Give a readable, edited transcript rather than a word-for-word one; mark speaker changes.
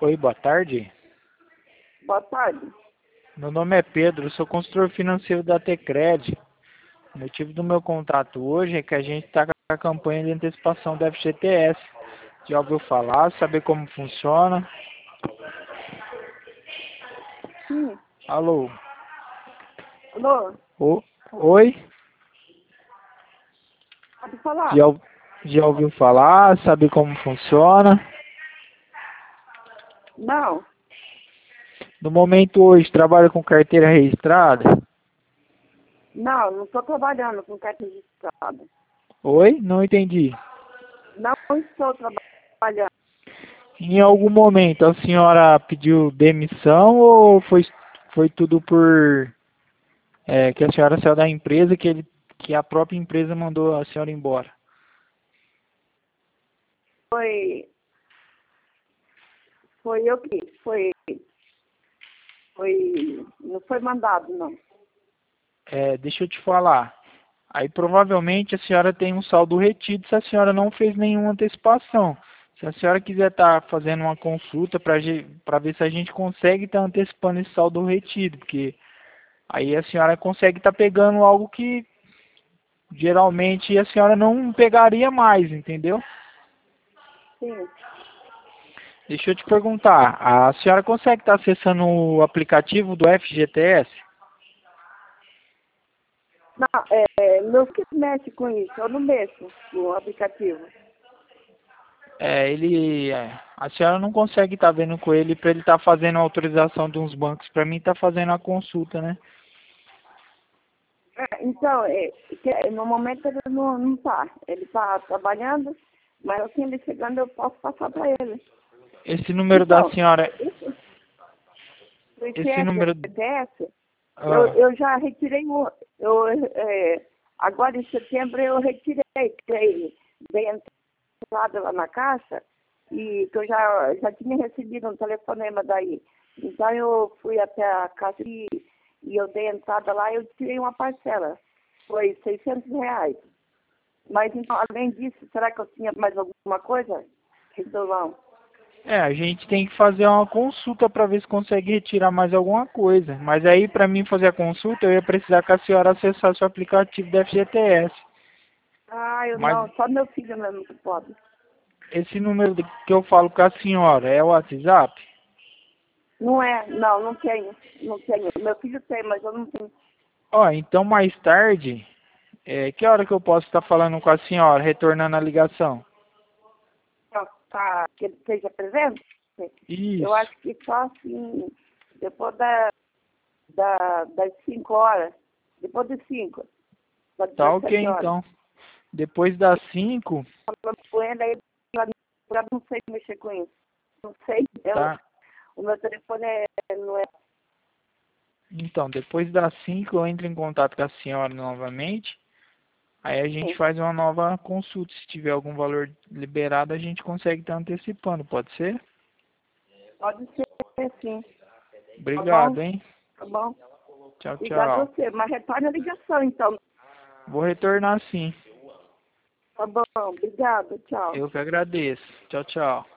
Speaker 1: Oi, boa tarde.
Speaker 2: Boa tarde.
Speaker 1: Meu nome é Pedro, sou consultor financeiro da Tecred. O motivo do meu contato hoje é que a gente está com a campanha de antecipação do FGTS. Já ouviu falar, saber como funciona?
Speaker 2: Sim.
Speaker 1: Alô?
Speaker 2: Alô?
Speaker 1: Oi?
Speaker 2: Pode falar?
Speaker 1: Já, já ouviu falar, sabe como funciona?
Speaker 2: Não.
Speaker 1: No momento hoje, trabalha com carteira registrada?
Speaker 2: Não estou trabalhando com carta registrada.
Speaker 1: Oi? Não entendi.
Speaker 2: Não estou trabalhando.
Speaker 1: Em algum momento a senhora pediu demissão ou foi tudo por que a senhora saiu da empresa que a própria empresa mandou a senhora embora?
Speaker 2: Foi, foi eu que não foi mandado, não.
Speaker 1: Deixa eu te falar. Aí provavelmente a senhora tem um saldo retido se a senhora não fez nenhuma antecipação. Se a senhora quiser estar fazendo uma consulta para ver se a gente consegue estar antecipando esse saldo retido, porque aí a senhora consegue estar pegando algo que geralmente a senhora não pegaria mais, entendeu?
Speaker 2: Sim.
Speaker 1: Deixa eu te perguntar, a senhora consegue estar acessando o aplicativo do FGTS?
Speaker 2: Não, meu filho mexe com isso. Eu não mexo no aplicativo.
Speaker 1: A senhora não consegue estar vendo com ele para ele estar fazendo a autorização de uns bancos para mim estar fazendo a consulta, né?
Speaker 2: Então, no momento ele não está. Ele está trabalhando, mas assim ele chegando eu posso passar para ele.
Speaker 1: Esse número da
Speaker 2: Então,
Speaker 1: senhora,
Speaker 2: o
Speaker 1: esse número,
Speaker 2: ICS,
Speaker 1: ah,
Speaker 2: eu já retirei agora em setembro eu retirei, dei entrada lá na caixa e que eu já tinha recebido um telefonema daí. Então eu fui até a caixa e eu dei entrada lá e eu tirei uma parcela. Foi R$ 600. Mas então, além disso, será que eu tinha mais alguma coisa? Então,
Speaker 1: a gente tem que fazer uma consulta para ver se consegue retirar mais alguma coisa. Mas aí para mim fazer a consulta eu ia precisar que a senhora acessasse o aplicativo da FGTS.
Speaker 2: eu
Speaker 1: Mas
Speaker 2: não, só meu filho mesmo que pode.
Speaker 1: esse número que eu falo com a senhora é o WhatsApp?
Speaker 2: Não tenho, não tenho. Meu filho tem, mas eu não tenho.
Speaker 1: Ó, então mais tarde, que hora que eu posso estar falando com a senhora, retornando a ligação?
Speaker 2: Tá, que ele esteja presente. Eu
Speaker 1: Isso.
Speaker 2: acho que só assim, depois das 5 horas, depois das 5, das
Speaker 1: Tá ok
Speaker 2: 17 horas.
Speaker 1: então. Depois das 5,
Speaker 2: Falando com ele, aí eu não sei mexer com isso. Não sei,
Speaker 1: tá?
Speaker 2: o meu telefone não é.
Speaker 1: Então, depois das 5 eu entro em contato com a senhora novamente. Aí a gente faz uma nova consulta. Se tiver algum valor liberado, a gente consegue estar antecipando, pode ser?
Speaker 2: Pode ser, sim. Tá bom?
Speaker 1: Obrigado, hein?
Speaker 2: Tá bom?
Speaker 1: Tchau,
Speaker 2: Obrigado a
Speaker 1: tchau.
Speaker 2: você. Mas retorne a ligação, então.
Speaker 1: Vou retornar sim.
Speaker 2: Tá bom, obrigado, tchau.
Speaker 1: Eu que agradeço. Tchau, tchau.